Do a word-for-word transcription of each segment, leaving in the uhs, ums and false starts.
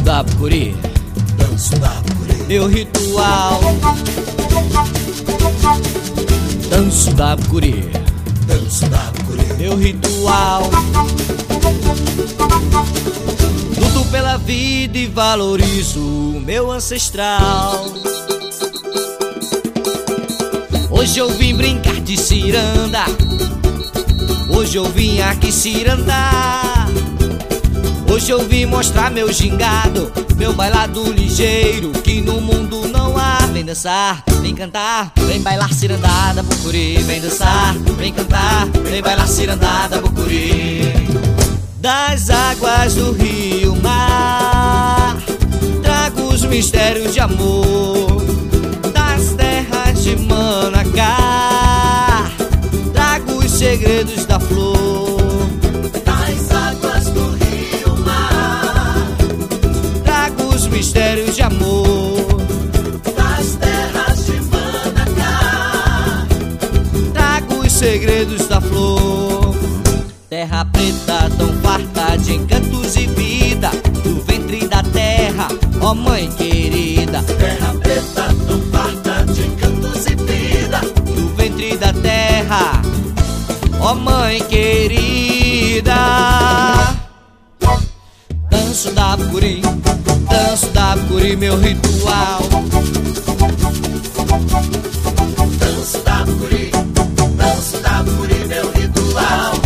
da Bucuri, danço da Bucuri, meu ritual. Danço da Bucuri, danço da Bucuri, meu ritual. Luto pela vida e valorizo o meu ancestral. Hoje eu vim brincar de ciranda, hoje eu vim aqui cirandar. Hoje eu vim mostrar meu gingado, meu bailado ligeiro, que no mundo não há. Vem dançar, vem cantar, vem bailar cirandada Bucuri. Vem dançar, vem cantar, vem bailar cirandada Bucuri. Das águas do rio mar, trago os mistérios de amor. Das terras de Manacá, trago os segredos da flor. das águas do rio mar, Trago os mistérios de amor. das terras de Manacá, Trago os segredos da flor. Terra preta tão farta de encantos e vida, do ventre da terra, ó mãe querida. terra preta tão farta de encantos e vida, Do ventre da terra, ó mãe querida. Danço da Bucuri, danço da Bucuri, meu ritual. danço da Bucuri, danço da Bucuri, meu ritual.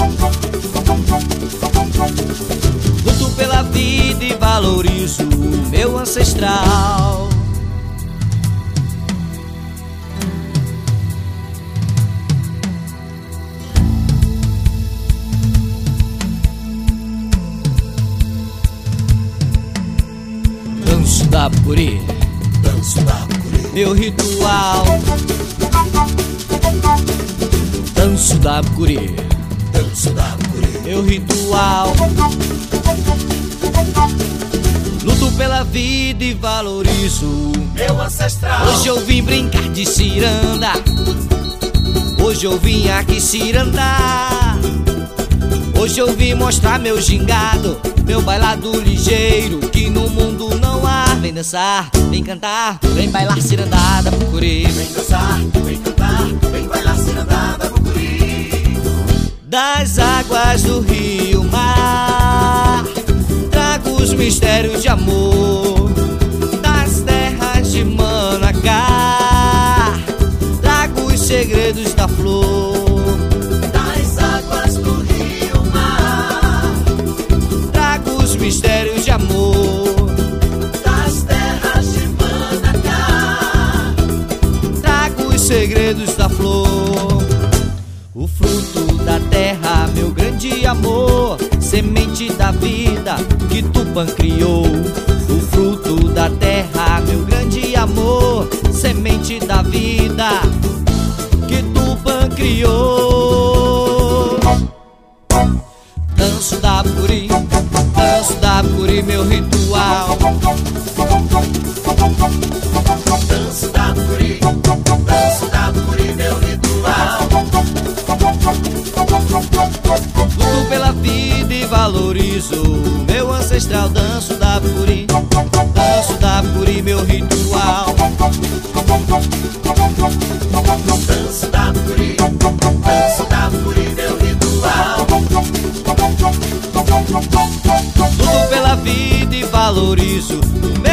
Luto pela vida e valorizo o meu ancestral. Danço da Bucuri, danço da Bucuri, meu ritual. Danço da Bucuri, danço da Bucuri, meu ritual. Luto pela vida e valorizo o meu ancestral. Hoje eu vim brincar de ciranda, hoje eu vim aqui cirandar. Hoje eu vim mostrar meu gingado, meu bailado ligeiro, que no mundo não há. Vem dançar, vem cantar, vem bailar cirandada Bucuri. Vem dançar, vem cantar, vem bailar cirandada Bucuri. Das águas do rio mar, trago os mistérios de amor. Das terras de Manacá, trago os segredos da flor. das águas do rio mar, Trago os mistérios de amor. das terras de Manacá, Trago os segredos da flor. O fruto da terra, meu grande amor, semente da vida que Tupã criou. O fruto da terra, meu grande amor, semente da vida que Tupã criou. Danço da Bucuri, danço da Bucuri, meu ritual. danço da Bucuri, danço da Bucuri, meu ritual. Luto pela vida e valorizo o meu ancestral. Danço da Bucuri, danço da Bucuri, meu ritual. danço da Bucuri, danço da Bucuri, meu ritual. Luto pela vida e valorizo o